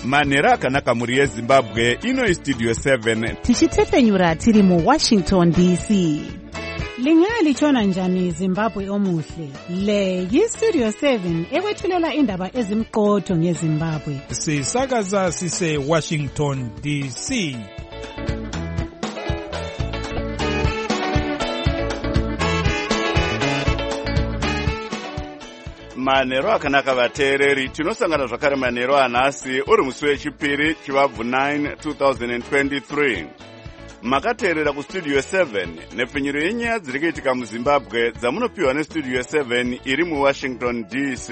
manhero akanaka mhuri yezimbabwe. Ino Studio 7 tichitsepenyura tiri muWashington DC. Lingalitshona njani Zimbabwe omuhle? Le yiStudio 7 ekwethulela indaba ezimqotho ngeZimbabwe. Sisakaza sise Washington DC. manhero akanaka vateereri, tinosangana zvakare manhero anhasi uri musi wechipiri chivabvu 9 2023. Makateerera kuStudio 7 nepfinyiro yenyaya dziri kuitika muZimbabwe dzamunopiwa neStudio 7 iri muWashington DC.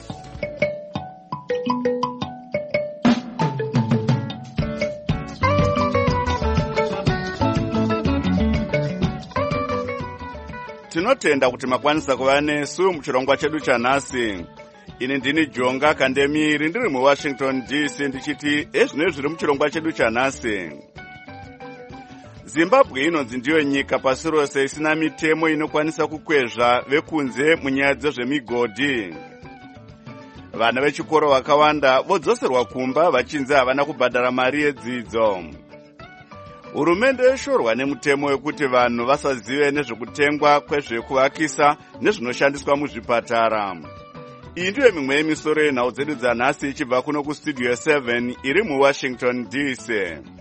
Tinotenda kuti makwanisa kuva nesu muchirongwa chedu chanhasi. Ini ndini Jonga Kandemiri ndiri muWashington DC ndichiti ezvino zviri muchirongwa chedu chanhasi. Zimbabwe inonzi ndiyo nyika pasi rose isina mitemo inokwanisa kukwezva vekunze munyaya dzezvemigodhi. Vana vechikoro vakawanda vodzoserwa kumba vachinzi havana kubhadhara mari yedzidzo. Hurumende yoshorwa nemutemo wekuti vanhu vasazive nezvekutengwa kwezvekuvakisa nezvinoshandiswa muzvipatara. Iyi ndiyo mimwe yemisoro yenhau dzedu dzanhasi ichibva kuno kuStudio 7 iri muWashington DC.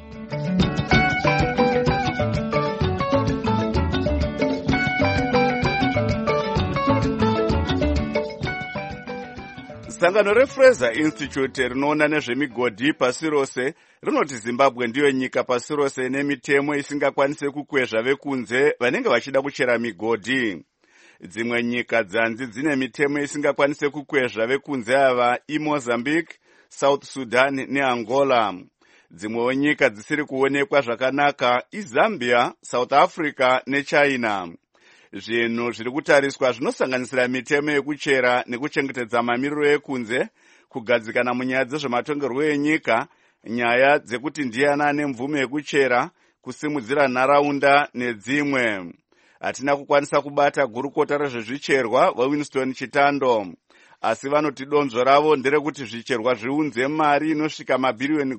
Sangano reFraser Institute rinoona nezvemigodhi pasi rose rinoti Zimbabwe ndiyo nyika pasi rose ine mitemo isingakwanise kukwezva vekunze vanenge vachida kuchera migodhi. Dzimwe nyika dzanzi dzine mitemo isingakwanise kukwezva vekunze ava iMozambique, South Sudan neAngola. Dzimwewo nyika dzisiri kuonekwa zvakanaka iZambia, South Africa neChina. Zvinhu zviri kutariswa zvinosanganisira mitemo yekuchera nekuchengetedza mamiriro ekunze, kugadzikana munyaya dzezvematongerwo enyika, nyaya dzekuti ndiani ane mvume yekuchera, kusimudzira nharaunda nedzimwe. Hatina kukwanisa kubata gurukota rezvezvicherwa vaWinston Chitando, asi vanoti donzvo ravo nderekuti zvicherwa zviunze mari inosvika mabhiriyoni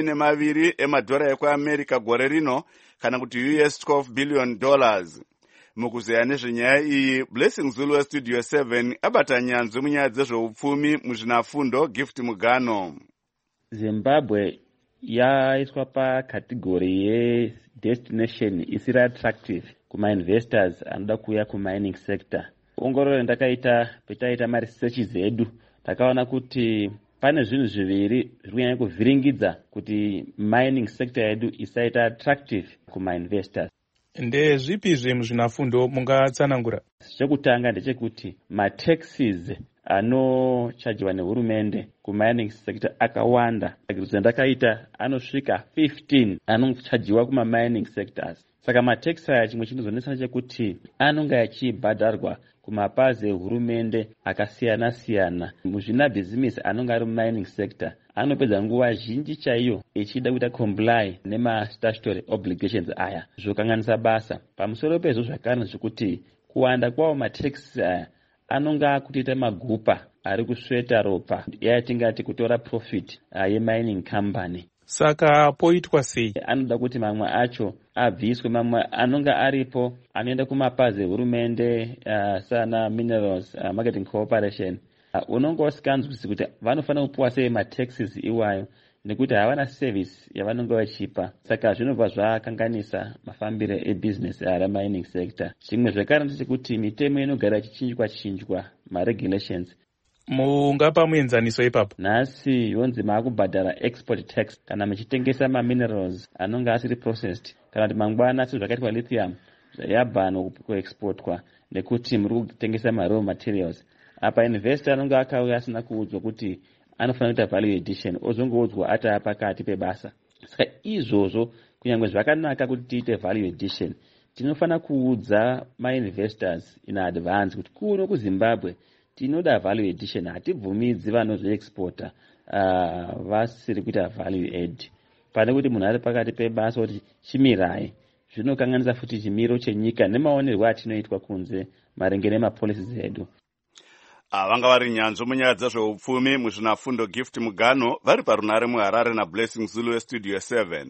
12 emadhora ekuAmerica gore rino, kana kuti $12 billion. Mukuzeya nezvenyaya iyi, Blessing Zulu weStudio 7 abata nyanzvi munyaya dzezveupfumi muzvinafundo Gift Mugano. Zimbabwe yaiswa pakategori yedestination isiri attractive kuma-investors anoda kuuya kumining sector. Ongororo ndakaita petaita maresearch edu, takaona kuti pane zvinhu zviviri zviri kunyanya kuvhiringidza kuti mining sector yedu isaita attractive kuma-investors. Ndezvipi zvemuzvinafundo mungatsanangura? Chekutanga ndechekuti mataxes anochajiwa nehurumende kumining sector akawanda. Ndakaita anosvika 15 anochajiwa kuma-mining sectors. Saka matax aya chimwe chinozonesa chekuti anonga achibhadharwa kumapazi ehurumende akasiyana-siyana. Muzvinabhizimisi anonga ari mumining sector anopedza nguva zhinji chaiyo echida kuita comply nema-statutory obligations aya, zvokanganisa basa. Pamusoro pezvo zvakare zvekuti kuwanda kwawo matax aya anonga akutoita magupa ari kusveta ropa yatingati kutora profit yemining company. Saka poitwa sei? Anoda kuti mamwe acho abviswe, mamwe anonga aripo anoenda kumapazi ehurumende sana Minerals Marketing Corporation. Unonga usikanzwisi kuti vanofanira kupuwa sei mataxes iwayo nekuti havana service yavanonga vachipa. Saka zvinobva zvakanganisa mafambiro ebusiness remining sector. Chimwe zvakare ndechekuti mitemo inogara chichinjwa maregulations. Mungapa muenzaniso ipapo? Nhasi yonzi maakubhadhara export tax kana muchitengesa maminerals anonga asiri processed, kana kuti mangwana sezvakaitwa lithium yabhanwa kuexportwa nekuti muri kutengesa raw materials. Apa investor anonga akauya asina kuudzwa kuti anofanira kuita value addition, ozongoudzwa ata pakati pebasa. Saka izvozvo kunyange zvakanaka kuti tiite value addition, tinofanira kuudza ma-investors in advance kuti kuno kuZimbabwe tinoda value addition, hatibvumidzi vanozviexporta vasiri kuita value add. Pane kuti munhu ari pakati pebasa kuti chimirai, zvinokanganisa futi chimiro chenyika nemaonerwo atinoitwa kunze maringe nemapolicies edu. vanga vari nyanzvi munyaya dzezveupfumi muzvinafundo Gift Mugano vari parunare muHarare naBlessing Zulu weStudio 7.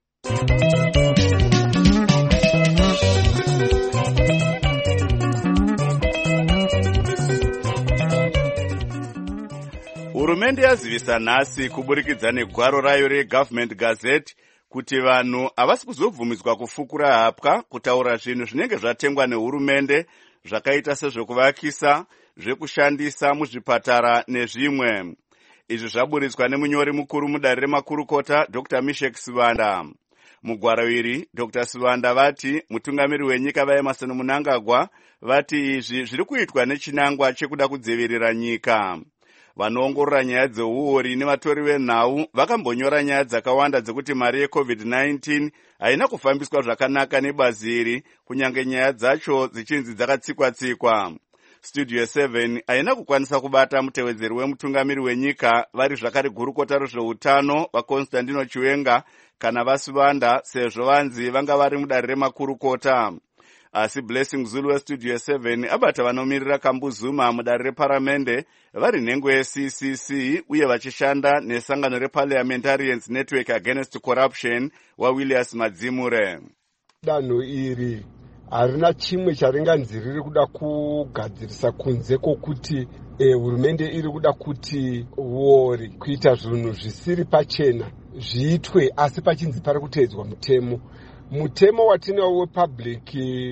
Hurumende yazivisa nhasi kuburikidza negwaro rayo reGovernment Gazette kuti vanhu havasi kuzobvumidzwa kufukura hapwa kutaura zvinhu zvinenge zvatengwa nehurumende zvakaita sezvekuvakisa, zvekushandisa muzvipatara nezvimwe. Izvi zvaburitswa nemunyori mukuru mudare remakurukota Dr. Mishek Sivanda. Mugwaro iri Dr. Sivanda vati mutungamiri wenyika vaEmerson Mnangagwa vati izvi zviri kuitwa nechinangwa chekuda kudzivirira nyika. Vanoongorora nyaya dzeuori nevatori venhau vakambonyora nyaya dzakawanda dzekuti mari yeCovid-19 haina kufambiswa zvakanaka nebazi iri, kunyange nyaya dzacho dzichinzi dzakatsikwa-tsikwa. Studio 7 haina kukwanisa kubata mutevedzeri wemutungamiri wenyika vari zvakare gurukota rezveutano vaConstantino Chiwenga kana vaSivanda, sezvo vanzi vanga vari mudare remakurukota. Asi Blessing Zulu weStudio 7 abata vanomirira Kambuzuma mudare reparamende vari nhengo yeCCC uye vachishanda nesangano reParliamentarians Network Against Corruption waWilliams Madzimure. Danho iri harina chimwe charinganzi riri kuda kugadzirisa kunze kwokuti hurumende iri kuda kuti uori kuita zvinhu zvisiri pachena zviitwe, asi pachinzi pari kuteedzwa mutemo. Mutemo watinawo wePublic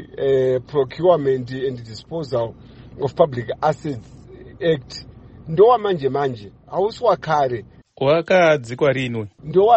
Procurement and Disposal of Public Assets Act ndowa manje hausi wakare. Wakadzikwa rinwe? Ndowa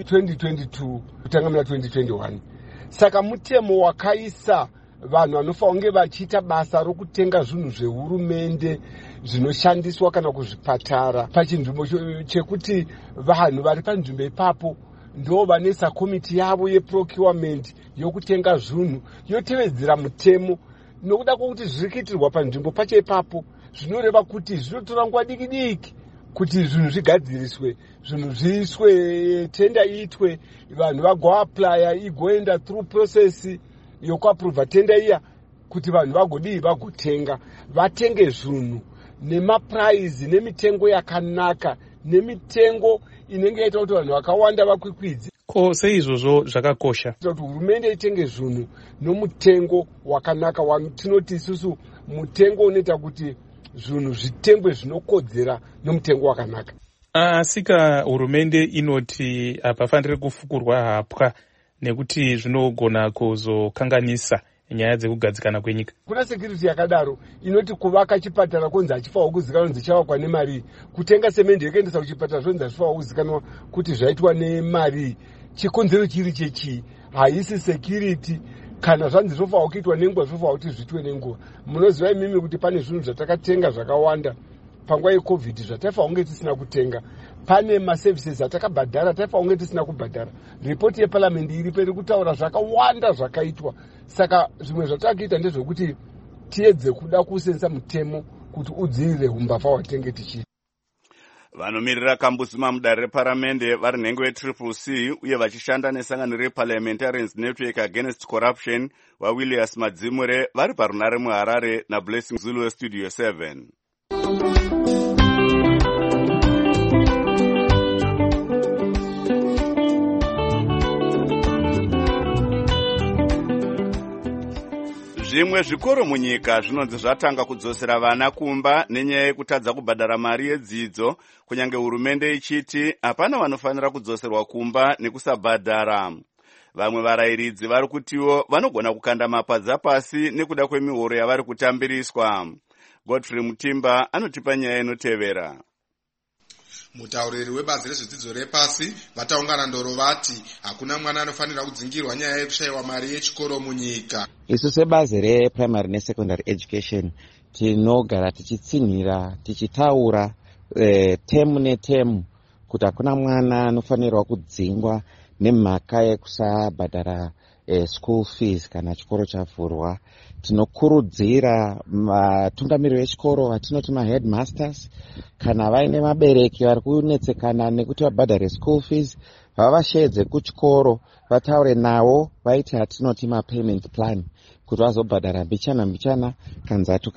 2022 kutangamira 2021. Saka mutemo wakaisa vanhu vanofanira kunge vachiita basa rokutenga zvinhu zvehurumende zvinoshandiswa kana kuzvipatara pachinzvimbo chekuti vanhu vari panzvimbo ipapo ndo vanesa komiti yavo yeprocurement yokutenga zvinhu yotevedzera mutemo. Nokuda kwokuti zviri kuitirwa panzvimbo pacho ipapo zvinoreva kuti zvinotora nguva diki kuti zvinhu zvigadziriswe, zvinhu zviiswe, tenda iitwe, vanhu vagoaplya igoenda through process yokuapprova tenda iya kuti vanhu vagotenga, vatenge zvinhu nemapuraizi nemitengo yakanaka, nemitengo inenge yaita kuti vanhu vakawanda vakwikwidze. Ko seizvozvo zvakakosha kuti hurumende itenge zvinhu nomutengo wakanaka, watinoti isusu mutengo unoita kuti zvinhu zvitengwe zvinokodzera nomutengo wakanaka. Asika hurumende inoti hapafaniri kufukurwa hapwa nekuti zvinogona kuzokanganisa nyaya dzekugadzikana kwenyika. Kuna security yakadaro inoti kuvaka chipatara konzi hachifanirwa kuzikanwa kuti chavakwa nemari, kutenga semende yekuendesa kuchipatara zvonzi hachifanirwa kuzikanwa kuti zvaitwa nemari. Chikonzero chiri chechi, haisi security. Kana zvanzi zvofanirwa kuitwa nenguva zvofanirwa kuti zviitwe nenguva. Munoziva imimi kuti pane zvinhu zvatakatenga zvakawanda panguva yeCovid zvataifanirwa kunge tisina kutenga. Pane maservices atakabhadhara taifanirwa kunge tisina kubhadhara. Ripoti yeparliament iripo iri kutaura zvakawanda zvakaitwa. Saka zvimwe zvatakaita ndezvekuti tiedze kuda kusenzesa mutemo kuti udzivirire umbavha hwatenge tichiita. Vanomirira Kambuzuma mudare reparamende vari nhengo yeCCC uye vachishanda nesangano reParliamentarians Network Against Corruption waWilliams Madzimure vari parunare muHarare naBlessing Zulu weStudio 7. Zvimwe zvikoro munyika zvinonzi zvatanga kudzosera vana kumba nenyaya yekutadza kubhadhara mari yedzidzo, kunyange hurumende ichiti hapana vanofanira kudzoserwa kumba nekusabhadhara. Vamwe varayiridzi vari kutiwo vanogona kukanda mapadza pasi nekuda kwemihoro yavari kutambiriswa. Godfrey Mutimba anotipa nyaya inotevera. Mutauriri webazi rezvedzidzo repasi vataungana ndoro vati hakuna mwana anofanira kudzingirwa nyaya yekushayiwa mari yechikoro munyika. Isu sebazi reprimary nesecondary education tinogara tichitsinhira tichitaura temu netemu kuti hakuna mwana anofanirwa kudzingwa nemhaka yekusabhadhara school fees kana chikoro chavhurwa. Tinokurudzira vatungamiri vechikoro vatinoti maheadmasters kana vaine vabereki vari kunetsekana nekuti vabhadhare school fees vavashedze kuchikoro vataure navo vaiti hatinoti mapayment plan kuti vazobhadhara mbichana kanzatu.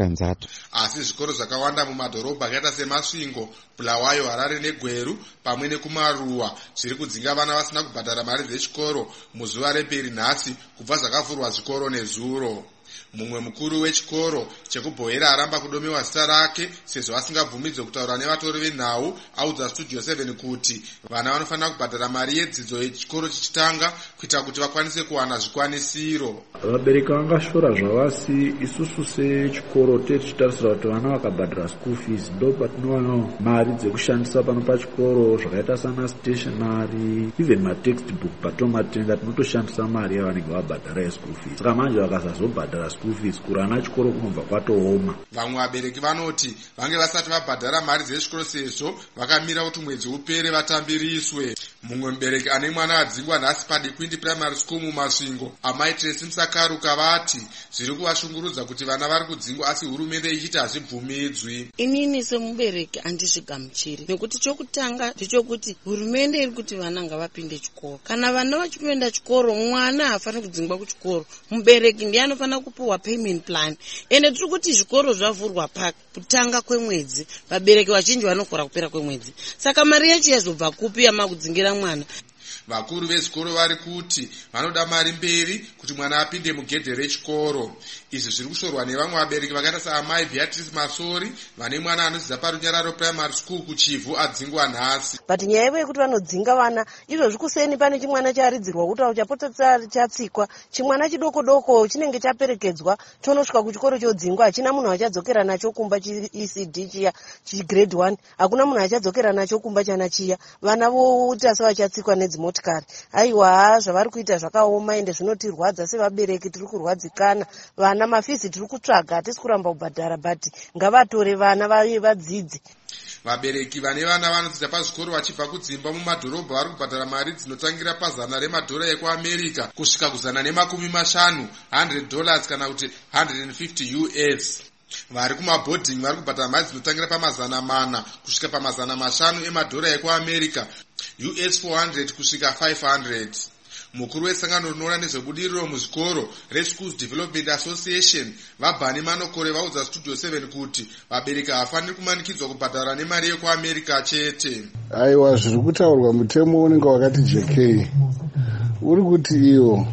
Asi zvikoro zvakawanda mumadhorobha akaita seMasvingo, Bulawayo, Harare neGweru pamwe nekuMaruwa zviri kudzinga vana vasina kubhadhara mari dzechikoro muzuva reperi nhasi kubva zvakavhurwa zvikoro nezuro. Mumwe mukuru wechikoro chekubhoera aramba kudomewa zita rake sezvo asingabvumidzwe kutaura nevatori venhau audza Studio 7 kuti vana vanofanira kubhadhara mari yedzidzo yechikoro chichitanga kuita kuti vakwanise kuwana zvikwanisiro. Vabereki vangashora zvavasi, isusu sechikoro tichitarisira kuti vana vakabhadhara school fees ndo patinowana mari dzekushandisa pano pachikoro zvakaita sana stationery, even matextbook patomatenga tinotoshandisa mari yavanenge vabhadhara yeschool fees. Saka manje vakasazobhadhara school fees kurana chikoro kunobva kwatooma. Vamwe vabereki vanoti vange vasati vabhadhara mari dzechikoro sezvo vakamira kuti mwedzi upere vatambiriswe. Mumwe mubereki ane mwana adzingwa nhasi paDikwindi Primary School muMasvingo, amai Tracy Msakaruka vati zviri kuvashungurudza kuti vana vari kudzingwa asi hurumende ichiti hazvibvumidzwi. Inini semubereki handizvigamuchiri, nekuti chokutanga ndichokuti hurumende iri kuti vana ngavapinde chikoro. Kana vana vachipinda chikoro mwana hafaniri kudzingwa kuchikoro, mubereki ndiye anofanira kupiwa payment plan. Ende tiri kuti zvikoro zvavhurwa pakutanga kwemwedzi, vabereki vazhinji vanokora kupera kwemwedzi. Saka mari yacho yazobva kupi yamakudzingira mwana? Vakuru vezvikoro vari kuti vanoda mari mberi kuti mwana apinde mugedhe rechikoro. Izvi zviri kushorwa nevamwe vabereki vakaita saamai Beatrice Masori vane mwana anodzidza paRunyararo Primary School kuChivhu adzingwa nhasi. But nyaya yevo yekuti vanodzinga vana izvozvi kuseni pane chimwana charidzirwa kuti chapota chatsikwa, chimwana chidoko chinenge chaperekedzwa chonosvika kuchikoro chodzingwa, hachina munhu achadzokera nacho kumba ECD chiya grade 1, hakuna munhu achadzokera nacho kumba chana chiya, vana voita sevachatsikwa nedzimotikari. Aiwa, zvavari kuita zvakaoma ende zvinotirwadza sevabereki, tiri kurwadzikana. Vana mafizi tiri kutsvaga, hatisi kuramba kubhadhara, but ngavatore vana vadzidze. Vabereki vane vana vanodzidza pazvikoro vachibva kudzimba mumadhorobha vari kubhadhara mari dzinotangira $100 ekuAmerica kusvika $150, $100 kana kuti $150. Vari kumabhodhingi vari kubhadhara mari dzinotangira $400 kusvika $500 ekuAmerica, $400 kusvika $500. Mukuru wesangano rinoona nezvebudiriro muzvikoro reSchools Development Association vaBhani Manokore vaudza Studio 7 kuti vabereki havafaniri kumanikidzwa kubhadhara nemari yekuAmerica chete. Aiwa, zviri kutaurwa mutemo unenge wakati JK uri kuti iyo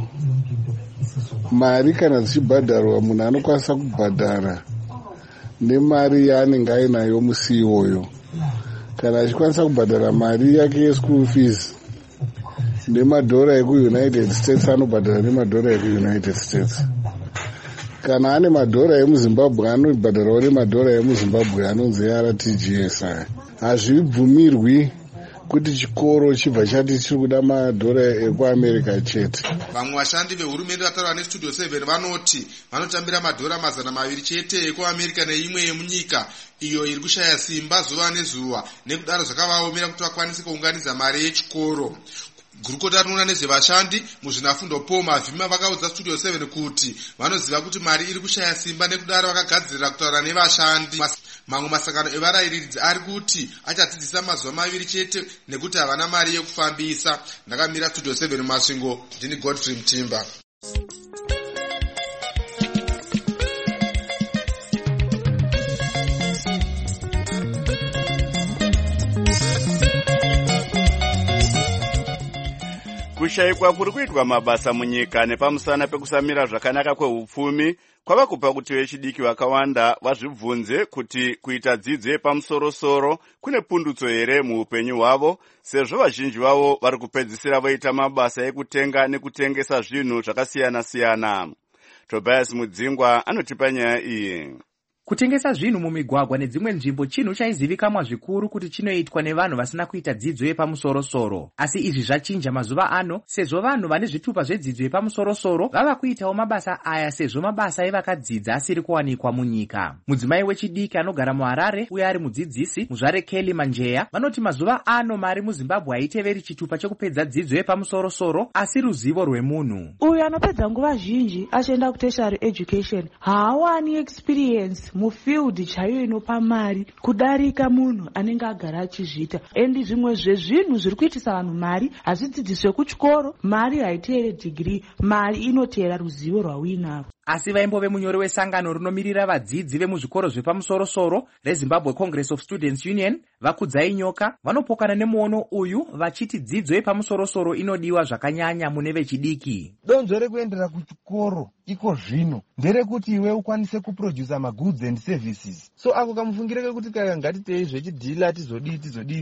mari kana dzichibhadharwa munhu anokwanisa kubhadhara nemari yaanenge ainayo musi iwoyo. Kana achikwanisa kubhadhara mari yake yeschool fees nemadhora ekuUnited States anobhadhara nemadhora ekuUnited States. Kana ane madhora emuZimbabwe anobhadharawo nemadhora emuZimbabwe anonzi RTGS. Hazvibvumirwi kuti chikoro chibva chati chiri kuda madhora ekuAmerica chete. Vamwe vashandi vehurumende vataura neStudio 7 vanoti vanotambira madhora $200 chete ekuAmerica neimwe yemunyika iyo iri kushaya simba zuva nezuva, nekudaro zvakavaomera kuti vakwanise kuunganidza mari yechikoro. Gurukota rinoona nezvevashandi muzvinafundo Paul Mavhima vakaudza Studio 7 kuti vanoziva kuti mari iri kushaya simba, nekudaro vakagadzirira kutaura nevashandi. Mamwe masangano evarairidzi ari kuti achadzidzisa mazuva 2 chete nekuti havana mari yekufambisa. Ndakamira Studio 7 muMasvingo, ndini Godfrey Mtimba. Kushayikwa kuri kuitwa mabasa munyika nepamusana pekusamira zvakanaka kwehupfumi kwava kupa kuti vechidiki vakawanda vazvibvunze kuti kuita dzidzo yepamusoro-soro kune pundutso here muupenyu hwavo, sezvo vazhinji vavo vari kupedzisira voita mabasa ekutenga nekutengesa zvinhu zvakasiyana-siyana. Tobias Mudzingwa anotipa nyaya iyi. Kutengesa zvinhu mumigwagwa nedzimwe nzvimbo chinhu chaizivikanwa zvikuru kuti chinoitwa nevanhu vasina kuita dzidzo yepamusoro-soro. Asi izvi zvachinja mazuva ano, sezvo vanhu vane zvitupa zvedzidzo yepamusoro-soro vava kuitawo mabasa aya, sezvo mabasa evakadzidza asiri kuwanikwa munyika. Mudzimai wechidiki anogara muHarare uye ari mudzidzisi, muzvare Kelly Manjeya, vanoti mazuva ano mari muZimbabwe haiteveri chitupa chekupedza dzidzo yepamusoro-soro asi ruzivo rwemunhu. Uyu anopedza nguva zhinji achienda kutertiary education haawani experience mufield chaiyo inopa mari kudarika munhu anenge agara achizviita. And zvimwe zvezvinhu zviri kuitisa vanhu mari hazvidzidziswe kuchikoro. Mari haiteere degree, mari inoteera ruzivo rwauinarwo. Asi vaimbove munyori wesangano rinomirira vadzidzi vemuzvikoro zvepamusoro-soro reZimbabwe Congress of Students Union, Vakudzai Nyoka, vanopokana nemuono uyu vachiti dzidzo yepamusoro-soro inodiwa zvakanyanya mune vechidiki. Donzvo rekuendera kuchikoro iko zvino nderekuti iwe ukwanise kuproduce magoods and services. So ako kamufungire kekuti ngatitei zvechidhila tizodii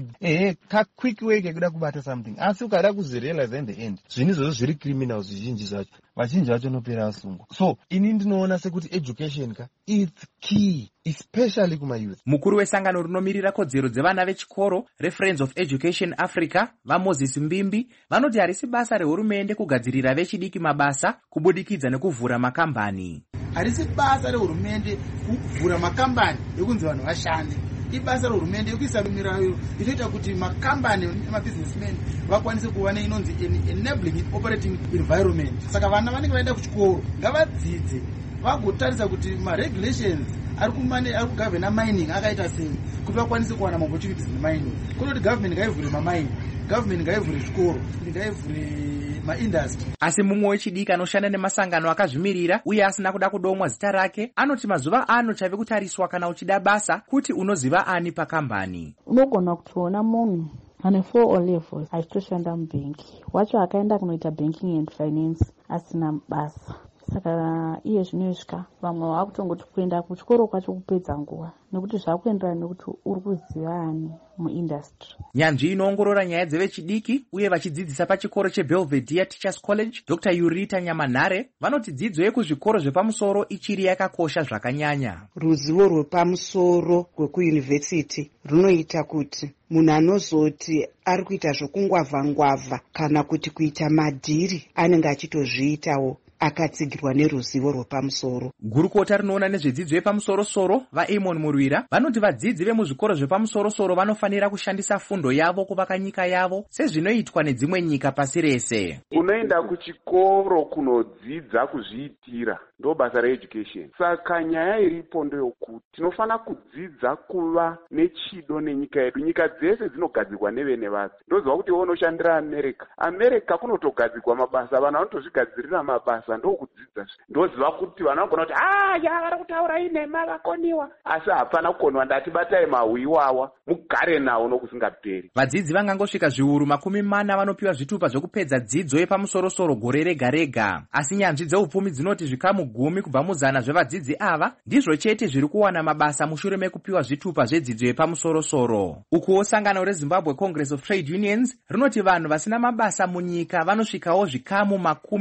quick way kekuda kubata something, asi ukada kuzirealize in the end zvinhu izvozvo zviri criminal zvizhinji zvacho, vazhinji vacho nopera asungwa. So ini ndinoona sekuti education it's key, especially kumayouth. Mukuru wesangano rinomirira kodzero dzevana vechikoro reFriends of Education Africa, vaMoses Mbimbi, vanoti harisi basa rehurumende kugadzirira vechidiki mabasa kubudikidza nekuvhura makambani. Harisi basa rehurumende kuvhura makambani ekunzi vanhu vashande. Ibasa rehurumende ekuisa mirayo inoita kuti makambani nemabusinessmen vakwanise kuva inonzi enabling operating environment. Saka vana vanenge vaenda kuchikoro ngavadzidze vagotarisa kuti maregulations ari kugavhena mining akaita sei kuti vakwanise kuwana maopportunities nemining. Kunoti government ngaivhure mamining, government ngaivhure zvikoro, ngaivhure maindustry. Asi mumwe wechidiki anoshanda nemasangano akazvimirira uye asina kuda kudomwa zita rake anoti mazuva ano chave kutariswa kana uchida basa kuti unoziva ani pakambani. Unogona kutoona munhu ane 4 O levels achitoshanda mubhengi, wacho akaenda kunoita banking and finance asina basa. Saka iye zvinosvika vamwe vakutongoti kuenda kuchikoro kwacho kupedza nguva nekuti zvakuenderana nekuti uri kuziva ani muindustry. Nyanzvi inoongorora nyaya dzevechidiki uye vachidzidzisa pachikoro cheBelvedere Teachers College, Dr. Yurita Nyamanhare, vanoti dzidzo yekuzvikoro zvepamusoro ichiri yakakosha zvakanyanya. Ruzivo rwepamusoro rwekuyunivhesiti runoita kuti munhu anozoti ari kuita zvokungwavha-ngwavha kana kuti kuita madhiri anenge achitozviitawo akatsigirwa neruzivo rwepamusoro. Gurukota rinoona nezvedzidzo yepamusoro-soro vaAmon Murwira vanoti vadzidzi vemuzvikoro zvepamusoro-soro vanofanira kushandisa fundo yavo kuvaka nyika yavo sezvinoitwa nedzimwe nyika pasi rese. Unoenda kuchikoro kunodzidza kuzviitira ndo basa reeducation. Saka nyaya iripo ndeyokuti tinofana kudzidza kuva nechido nenyika yedu. Nyika dzese dzinogadzirwa nevene vadzo. Ndoziva kuti unoshandira America kunotogadzirwa mabasa, vanhu vanotozvigadzirira mabasa ndokudzidza. Ndoziva kuti vanhu vanogona kuti vari kutaura inhema vakoniwa, asi hapana kukoniwa, ndatibatai mahwiwawa mugare nawo nokusingaperi. Vadzidzi vangangosvika zviuru 40 vanopiwa zvitupa zvokupedza dzidzo yepamusoro-soro gore rega rega, asi nyanzvi dzeupfumi dzinoti zvikamu 10 kubva muzana zvevadzidzi ava ndizvo chete zviri kuwana mabasa mushure mekupiwa zvitupa zvedzidzo yepamusoro-soro. Ukuwo sangano reZimbabwe Congress of Trade Unions rinoti vanhu vasina mabasa munyika vanosvikawo zvikamu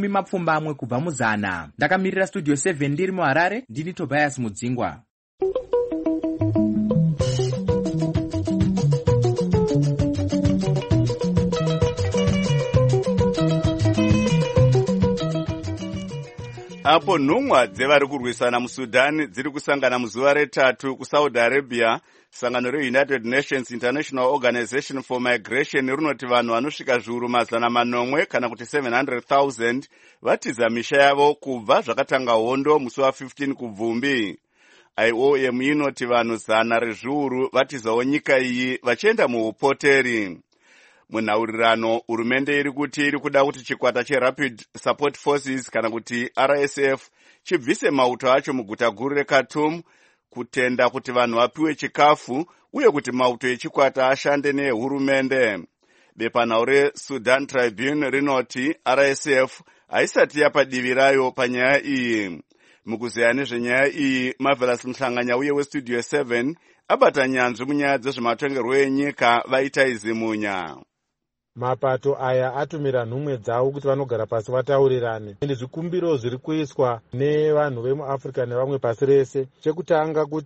20 kubva muzana. Ndakamirira Studio 7 ndiri muHarare, ndini Tobias Mudzingwa. Apo nhumwa dzevari kurwisana muSudan dziri kusangana muzuva retatu kuSaudi Arabia, sangano reUnited Nations International Organization for Migration rinoti vanhu vanosvika zviuru 800 kana kuti 700,000 vatiza misha yavo kubva zvakatanga hondo musi wa15 kubvumbi. IOM inoti vanhu 100 rezviuru vatizawo nyika iyi vachienda muupoteri. Munhaurirano, hurumende iri kuti iri kuda kuti chikwata cheRapid Support Forces kana kuti RSF chibvise mauto acho muguta guru reKhartoum, kutenda kuti vanhu vapiwe chikafu uye kuti mauto echikwata ashande nehurumende. Bepanhau reSudan Tribune rinoti RSF haisati yapa divi rayo panyaya iyi. Mukuzeya nezvenyaya iyi, Marvelous Mhlanganya uye weStudio 7 abata nyanzvi munyaya dzezvematongerwo enyika vaita izimunya. Mapato aya atumira nhumwe dzavo kuti vanogara pasi vataurirane. Ende zvikumbiro zviri kuiswa nevanhu vemuAfrica nevamwe pasi rese. Chekutanga kuti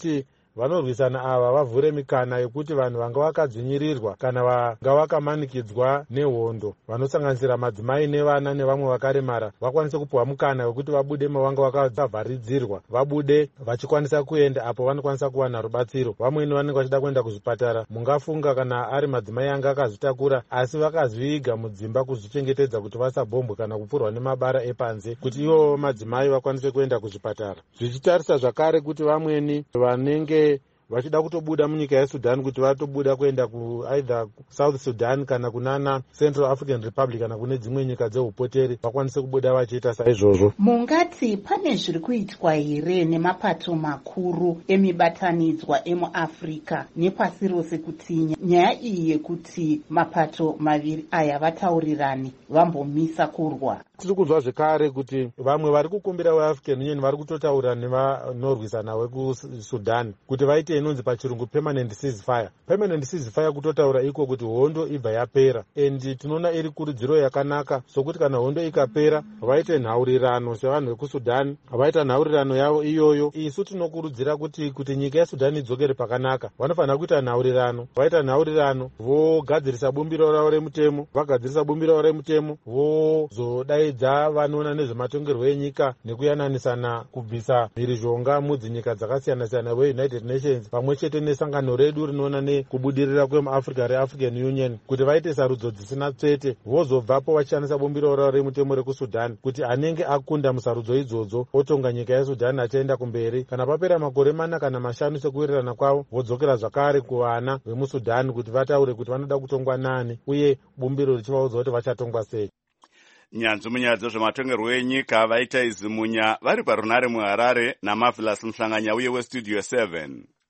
vanorwisana ava vavhure mikana yekuti vanhu vanga vakadzvinyirirwa kana vanga vakamanikidzwa nehondo vanosanganisira madzimai nevana nevamwe vakaremara vakwanise kupiwa mukana wekuti vabude mavanga vakavharidzirwa, vabude vachikwanisa kuenda apo vanokwanisa kuwana rubatsiro. Vamweni vanenge vachida kuenda kuzvipatara, mungafunga kana ari madzimai anga akazvitakura asi vakazviiga mudzimba kuzvichengetedza kuti vasabhombwe kana kupfurwa nemabara epanze, kuti ivo madzimai vakwanise kuenda kuzvipatara. Zvichitarisa zvakare kuti vamweni vanenge vachida kutobuda munyika yeSudan kuti vatobuda kuenda kuaitha South Sudan kana kunana Central African Republic kana kune dzimwe nyika dzeupoteri vakwanise kubuda vachiita saizvozvo. Mungati pane zviri kuitwa here nemapato makuru emibatanidzwa emuAfrica nepasi rose kuti nyaya iyi yekuti mapato maviri aya vataurirane vambomisa kurwa? Tiri kunzwa zvekare kuti vamwe vari kukumbira veAfrican Union vari kutotaura nevanorwisana vekuSudan kuti vaite inonzi pachirungu permanent ceasefire. Permanent ceasefire kutotaura iko kuti hondo ibva yapera, and tinoona iri kurudziro yakanaka sokuti kana hondo ikapera vaite nhaurirano sevanhu vekuSudan, vaita nhaurirano yavo iyoyo. Isu tinokurudzira kuti nyika yeSudan idzokere pakanaka. Vanofanira kuita nhaurirano, vaita nhaurirano vogadzirisa bumbiro ravo remutemo, vagadzirisa bumbiro ravo remutemo vozodaidza vanoona nezvematongerwo enyika nekuyananisana kubvisa mhirizhonga mudzinyika dzakasiyana siyana veUnited Nations pamwe chete nesangano redu rinoona nekubudirira kwemuAfrica reAfrican Union kuti vaite sarudzo dzisina tsvete, vozobvapo vachishandisa bumbiro ravo remutemo rekuSudan kuti anenge akunda musarudzo idzodzo otonga nyika yeSudan achaenda kumberi. Kana papera makore 4 kana 5 sekuwirirana kwavo vodzokera zvakare kuvana vemuSudan kuti vataure kuti vanoda kutongwa nani uye bumbiro richivaudza kuti vachatongwa sei. Nyanzvi munyaya dzezvematongerwo enyika vaita izimunya vari parunare muHarare naMavhlas Mhlanganya uye weStudio 7.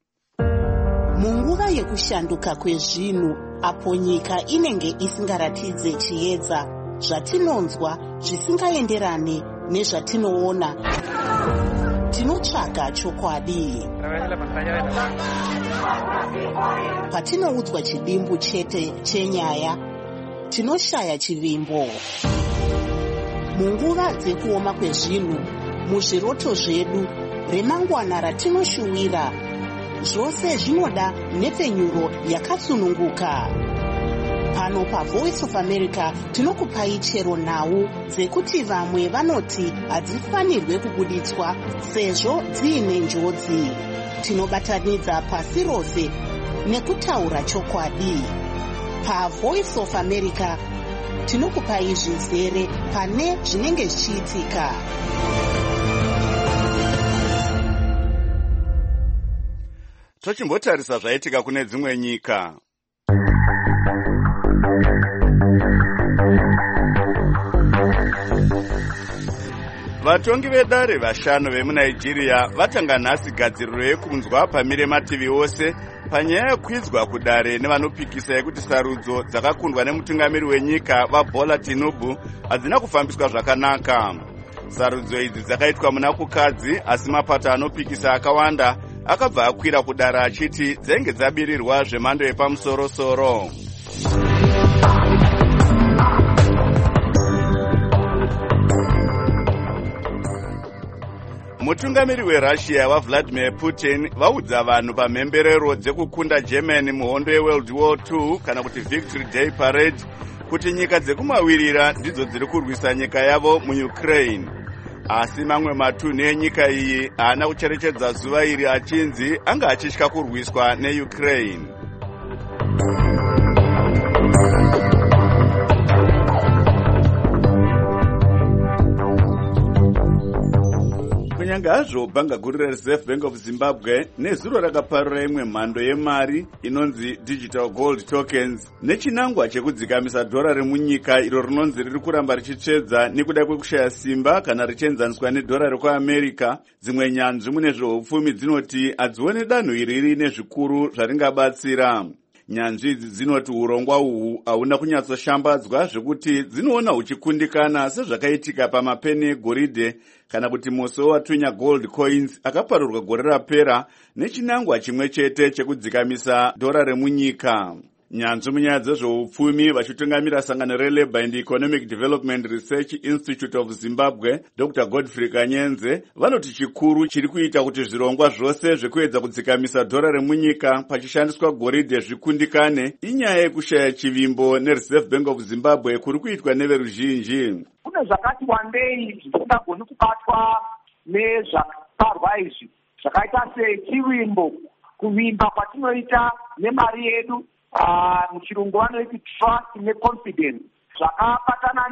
Munguva yekushanduka kwezvinhu apo nyika inenge isingaratidze chiedza, zvatinonzwa zvisingaenderane nezvatinoona, tinotsvaga chokwadi. Patinoudzwa chidimbu chete chenyaya, tinoshaya chivimbo. Munguva dzekuoma kwezvinhu, muzviroto zvedu, remangwana ratinoshuwira, zvose zvinoda nepfenyuro yakasununguka. Pano paVoice of America tinokupai chero nhau dzekuti vamwe vanoti hadzifanirwe kubuditswa sezvo dziine njodzi. Tinobatanidza pasi rose nekutaura chokwadi. PaVoice of America tinokupai zvizere pane zvinenge zvichiitika. Tochimbotarisa zvaitika kune dzimwe nyika. Vatongi vedare vashanu vemuNigeria vatanga nhasi gadziriro yekunzwa pamire mativi ose panyaya yekwidzwa kudare nevanopikisa yekuti sarudzo dzakakundwa nemutungamiri wenyika vaBola Tinubu hadzina kufambiswa zvakanaka. Sarudzo idzi dzakaitwa muna kukadzi asi mapato anopikisa akawanda akabva akwira kudara achiti dzenge dzabirirwa zvemhando yepamusoro-soro. Mutungamiri weRussia waVladimir Putin vaudza vanhu pamhemberero dzekukunda Germany muhondo yeWorld War II kana kuti Victory Day Parade kuti nyika dzekumawirira ndidzo dziri kurwisa nyika yavo muUkraine. Asi mamwe matunhu enyika iyi haana kucherechedza zuva iri achinzi anga achitya kurwiswa neUkraine. Kunyanga hazvo bhanga guru reReserve Bank of Zimbabwe nezuro rakaparura imwe mhando yemari inonzi digital gold tokens nechinangwa chekudzikamisa dhora remunyika iro rinonzi riri kuramba richitsvedza nekuda kwekushaya simba kana richenzaniswa nedhora rekuAmerica. Dzimwe nyanzvi mune zveupfumi dzinoti hadzione danho iriri nezvikuru zvaringabatsira. Nyanzvi idzi dzinoti urongwa uhu hauna kunyatsoshambadzwa zvekuti dzinoona huchikundikana sezvakaitika pamapeni egoridhe kana kuti musi watunya gold coins akaparurwa gore rapera nechinangwa chimwe chete chekudzikamisa dhora remunyika. nyanzvi munyaya dzezveupfumi vachitungamira sangano reLabour and Economic Development Research Institute of Zimbabwe, Dr. Godfrey Kanyenze, vanoti chikuru chiri kuita kuti zvirongwa zvose zvekuedza kudzikamisa dhora remunyika pachishandiswa goridhe zvikundikane inyaya yekushaya chivimbo neReserve Bank of Zimbabwe kuri kuitwa neveruzhinji. Kune zvakati wandei zvisingagoni kubatwa nezvaparwa izvi zvakaita sechivimbo, kuvimba kwatinoita nemari yedu, muchirungu vanoiti trust neconfidence, zvakabatana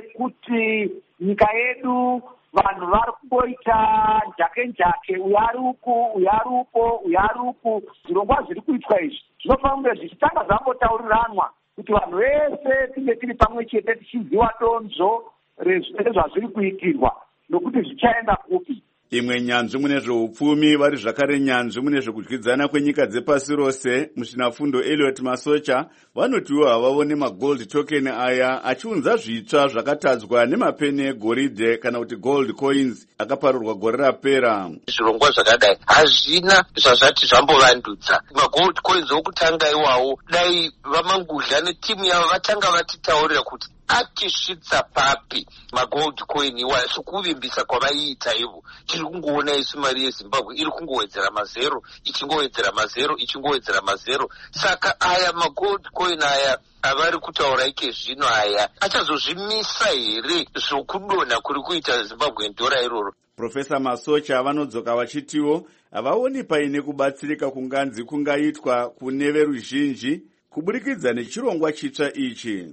nekuti nyika yedu vanhu vari kungoita njake uyu ari uku uyu ari uko uyu ari uku. Zvirongwa zviri kuitwa izvi zvinofanira kunge zvichitanga zvambotauriranwa kuti vanhu vese tinge tiri pamwe chete tichiziva donzvo rezvazviri kuitirwa nokuti zvichaenda kupi. Imwe nyanzvi mune zveupfumi vari zvakare nyanzvi mune zvekudyidzana kwenyika dzepasi rose, muchinafundo Elliot Masocha, vanotiwo havavone magold token aya achiunza zvitsva zvakatadzwa nemapeni egoridhe kana kuti gold coins akaparurwa gore rapera. Zvirongwa zvakadai hazvina zvazvati zvambovandudza. Magold coins okutanga iwawo dai vamangudla netimu yavo vatanga vatitaurira kuti atisvitsa papi magold coin iwayo sokuvimbisa kwavaiita ivo. Tiri kungoona isu mari yeZimbabwe iri kungowedzera mazero ichingowedzera mazero ichingowedzera mazero. Saka aya magold coin aya avari kutaura ike zvino aya achazozvimisa here zvokudonha kuri kuita Zimbabwe dhora iroro. Profesa Masocha vanodzoka vachitiwo havaoni paine kubatsirika kunganzi kungaitwa kune veruzhinji kuburikidza nechirongwa chitsva ichi.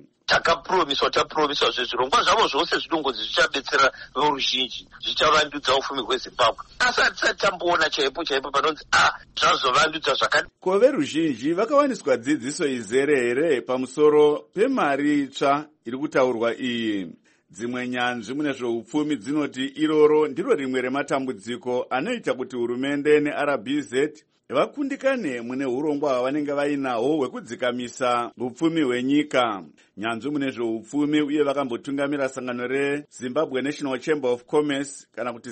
Tapuromiswa zvezvirongwa zvavo zvose zvinongozi zvichabetsera veruzhinji, zvichavandudza ufumi hweZimbabwe. Asi hatisati tamboona chaipo panonzi zvazovandudza zvakadi. Ko veruzhinji vakawaniswa dzidziso izere here pamusoro pemari tsva iri kutaurwa iyi? Dzimwe nyanzvi mune zveupfumi dzinoti iroro ndiro rimwe rematambudziko anoita kuti hurumende neRBZ vakundikane mune urongwa hwavanenge vainahwo hwekudzikamisa upfumi hwenyika. Nyanzvi mune zveupfumi uye vakambotungamira sangano reZimbabwe National Chamber of Commerce kana kuti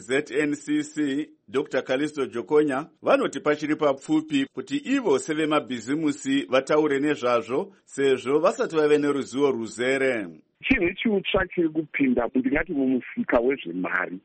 ZNCC, Dr. Kalisto Jokonya, vanoti pachiri papfupi kuti ivo sevemabhizimusi vataure nezvazvo sezvo vasati vave neruzivo ruzere. Chinhu chiutsva chiri kupinda ndingati mumusika wezvemari.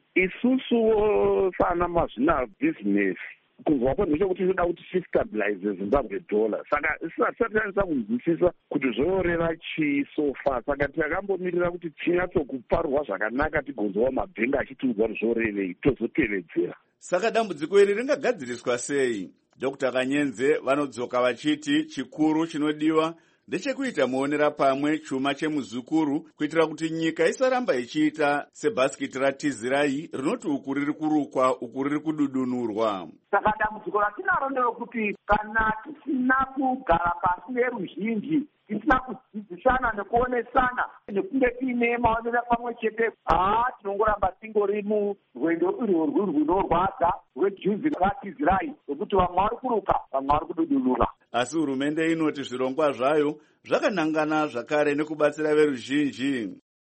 Isusu sana mazvina business kunzwa kwazvo ndechekuti tinoda kuti sistabilize Zimbabwe dollar. Saka tisati kunzwisisa kuti zvoreva chii sofa. Saka takamirira kuti tinyatsokuparwa zvakanaka tigonzwa mabhengi achitiudza kuti zvorevei tozotevedzera. Saka dambudziko iri ringagadziriswa sei? Dr. Kanyenze vanodzoka vachiti chikuru chinodiwa ndechekuita muonera pamwe chuma chemuzukuru kuitira kuti nyika isaramba ichiita sebhasikiti ratizirai rinoti uku riri kurukwa uku riri kududunurwa. Saka dambudziko ratinaro nderokuti kana tisina kugara pasi neruzhinji, tisina kudzidzisana nekuonesana nekunge tiine maonera pamwe chete, tinongoramba tingori murwendo urwo runorwadza rwejuzi ratizirai rwekuti vamwe vari kuruka vamwe vari kududunura. Asi hurumende inoti zvirongwa zvayo zvakanangana zvakare nekubatsira veruzhinji.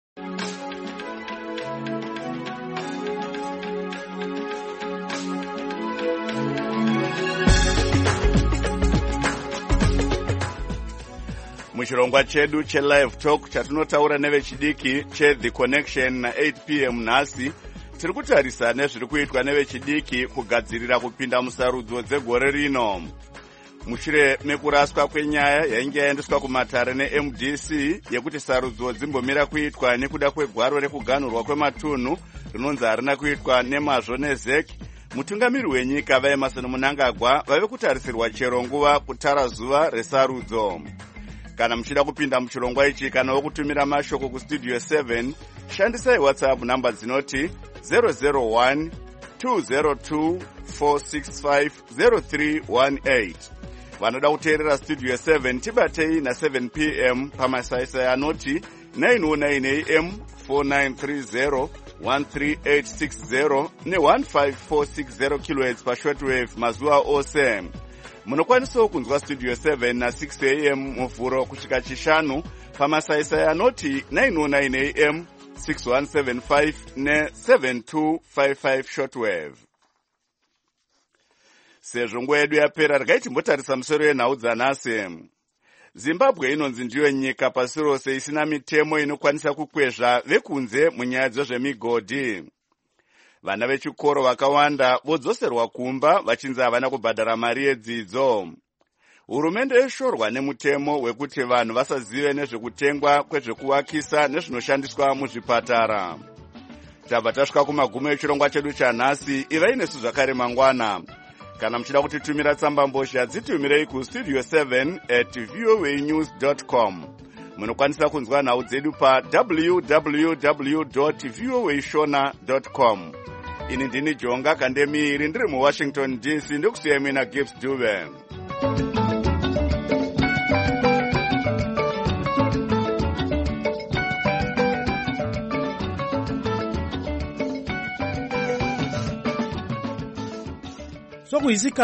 Muchirongwa chedu cheLive Talk chatinotaura nevechidiki cheThe Connection na 8 p.m. nhasi tiri kutarisa nezviri kuitwa nevechidiki kugadzirira kupinda musarudzo dzegore rino. Mushure mekuraswa kwenyaya yainge yaendeswa kumatare neMDC yekuti sarudzo dzimbomira kuitwa nekuda kwegwaro rekuganhurwa kwematunhu rinonzi harina kuitwa nemazvo neZEC, mutungamiri wenyika vaEmmerson Mnangagwa vave kutarisirwa chero nguva kutara zuva resarudzo. Kana muchida kupinda muchirongwa ichi kana wokutumira mashoko kustudio 7, shandisai WhatsApp namba dzinoti 001 202 465 0318. Vanoda kuteerera studio 7 tibatei na 7 p.m. pamasaisai anoti 909 AM 4930 13860 ne 15460 kHz pashortwave mazuva ose. Munokwanisawo kunzwa studio 7 na 6 AM muvhuro kusvika chishanu pamasaisai anoti 909 AM 6175 ne 7255 shortwave. Sezvo nguva yedu yapera regai timbotarisa musoro yenhau dzanhasi. zimbabwe inonzi ndiyo nyika pasi rose isina mitemo inokwanisa kukwezva vekunze munyaya dzezvemigodhi. Vana vechikoro vakawanda vodzoserwa kumba vachinzi havana kubhadhara mari yedzidzo. Hurumende yashorwa nemutemo wekuti vanhu vasazive nezvekutengwa kwezvekuvakisa nezvinoshandiswa muzvipatara. Tabva tasvika kumagumo echirongwa chedu chanhasi. Ivai nesu zvakare mangwana. Kana muchida kutitumira tsambambozha dzitumirei kustudio 7@voanews.com. Munokwanisa kunzwa nhau dzedu pa www.voashona.com. Ini ndini Jonga Kandemiri ndiri muWashington DC ndokusiyai mina Gibbs Dube. Sokuisika